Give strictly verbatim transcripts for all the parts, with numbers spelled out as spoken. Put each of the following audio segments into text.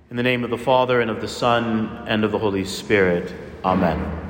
In the name of the Father, and of the Son, and of the Holy Spirit. Amen.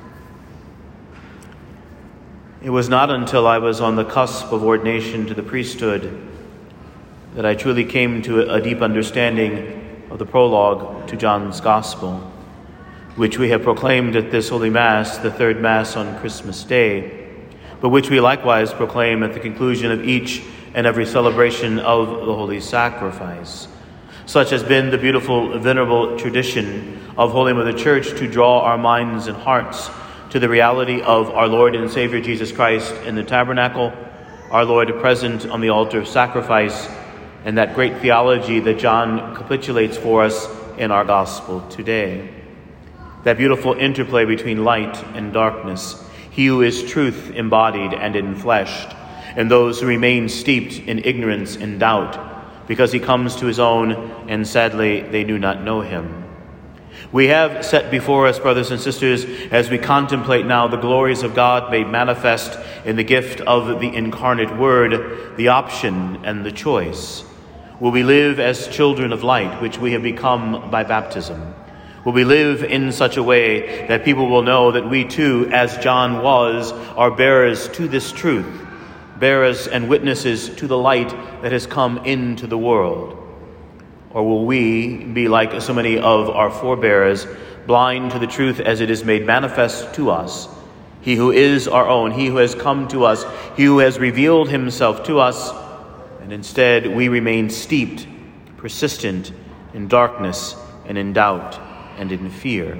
It was not until I was on the cusp of ordination to the priesthood that I truly came to a deep understanding of the prologue to John's Gospel, which we have proclaimed at this Holy Mass, the third Mass on Christmas Day, but which we likewise proclaim at the conclusion of each and every celebration of the Holy Sacrifice. Such has been the beautiful, venerable tradition of Holy Mother Church to draw our minds and hearts to the reality of our Lord and Savior Jesus Christ in the tabernacle, our Lord present on the altar of sacrifice, and that great theology that John capitulates for us in our Gospel today. That beautiful interplay between light and darkness, he who is truth embodied and enfleshed, and those who remain steeped in ignorance and doubt, because he comes to his own, and sadly, they do not know him. We have set before us, brothers and sisters, as we contemplate now the glories of God made manifest in the gift of the incarnate Word, the option and the choice. Will we live as children of light, which we have become by baptism? Will we live in such a way that people will know that we too, as John was, are bearers to this truth, bearers and witnesses to the light that has come into the world? Or will we be like so many of our forebears, blind to the truth as it is made manifest to us? He who is our own, he who has come to us, he who has revealed himself to us, and instead we remain steeped, persistent in darkness and in doubt and in fear.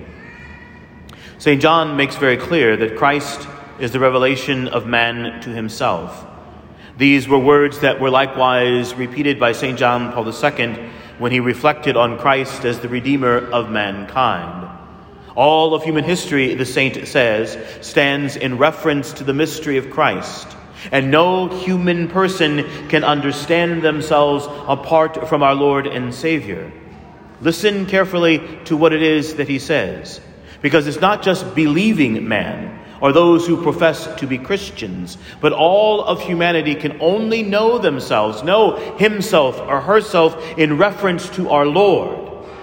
Saint John makes very clear that Christ is the revelation of man to himself. These were words that were likewise repeated by Saint John Paul the Second when he reflected on Christ as the Redeemer of mankind. All of human history, the saint says, stands in reference to the mystery of Christ, and no human person can understand themselves apart from our Lord and Savior. Listen carefully to what it is that he says, because it's not just believing man, or those who profess to be Christians, but all of humanity can only know themselves, know himself or herself in reference to our Lord.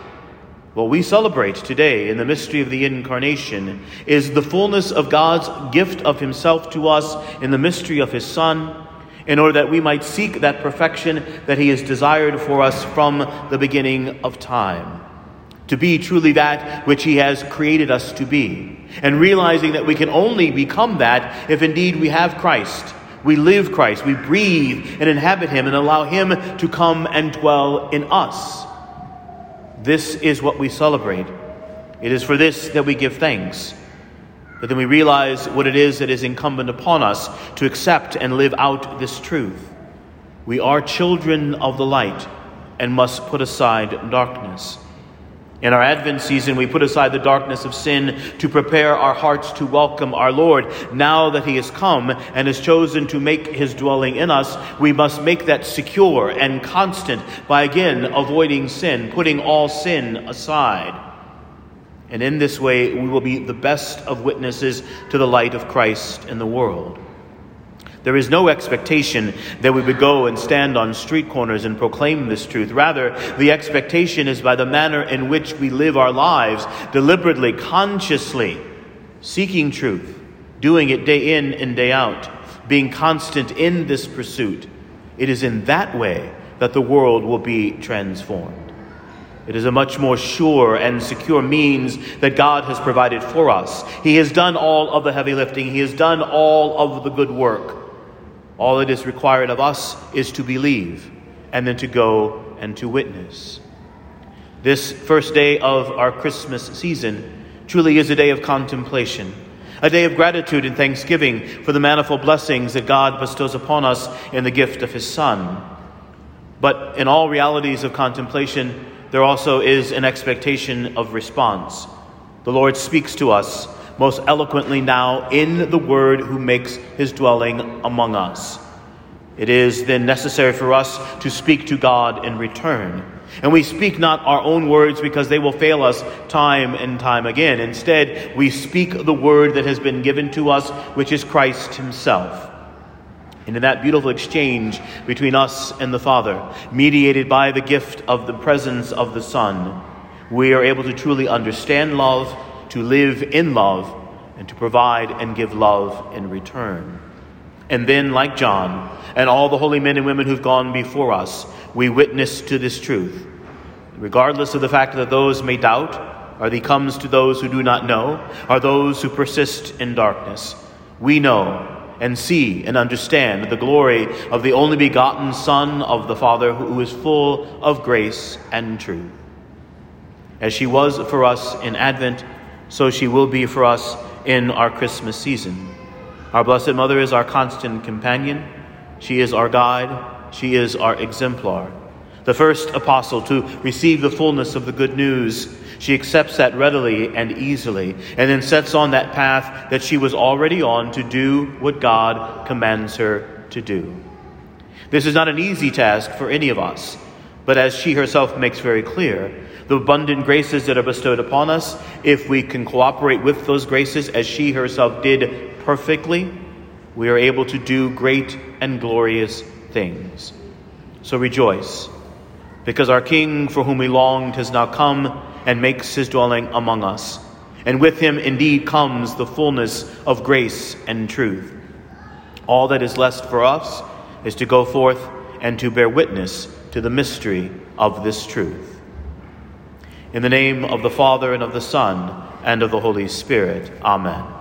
What we celebrate today in the mystery of the Incarnation is the fullness of God's gift of himself to us in the mystery of his Son, in order that we might seek that perfection that he has desired for us from the beginning of time, to be truly that which he has created us to be. And realizing that we can only become that if indeed we have Christ. We live Christ. We breathe and inhabit him and allow him to come and dwell in us. This is what we celebrate. It is for this that we give thanks. But then we realize what it is that is incumbent upon us to accept and live out this truth. We are children of the light and must put aside darkness. In our Advent season, we put aside the darkness of sin to prepare our hearts to welcome our Lord. Now that he has come and has chosen to make his dwelling in us, we must make that secure and constant by again avoiding sin, putting all sin aside. And in this way, we will be the best of witnesses to the light of Christ in the world. There is no expectation that we would go and stand on street corners and proclaim this truth. Rather, the expectation is by the manner in which we live our lives, deliberately, consciously, seeking truth, doing it day in and day out, being constant in this pursuit. It is in that way that the world will be transformed. It is a much more sure and secure means that God has provided for us. He has done all of the heavy lifting. He has done all of the good work. All that is required of us is to believe and then to go and to witness. This first day of our Christmas season truly is a day of contemplation, a day of gratitude and thanksgiving for the manifold blessings that God bestows upon us in the gift of his Son. But in all realities of contemplation, there also is an expectation of response. The Lord speaks to us most eloquently now in the Word who makes his dwelling among us. It is then necessary for us to speak to God in return. And we speak not our own words because they will fail us time and time again. Instead, we speak the word that has been given to us, which is Christ himself. And in that beautiful exchange between us and the Father, mediated by the gift of the presence of the Son, we are able to truly understand love, to live in love, and to provide and give love in return. And then, like John and all the holy men and women who've gone before us, we witness to this truth. Regardless of the fact that those may doubt, or he comes to those who do not know, or those who persist in darkness, we know and see and understand the glory of the only begotten Son of the Father, who is full of grace and truth. As she was for us in Advent, so she will be for us in our Christmas season. Our Blessed Mother is our constant companion. She is our guide. She is our exemplar. The first apostle to receive the fullness of the good news, she accepts that readily and easily, and then sets on that path that she was already on to do what God commands her to do. This is not an easy task for any of us, but as she herself makes very clear, the abundant graces that are bestowed upon us, if we can cooperate with those graces as she herself did perfectly, we are able to do great and glorious things. So rejoice, because our King for whom we longed has now come and makes his dwelling among us. And with him indeed comes the fullness of grace and truth. All that is left for us is to go forth and to bear witness to the mystery of this truth. In the name of the Father, and of the Son, and of the Holy Spirit. Amen.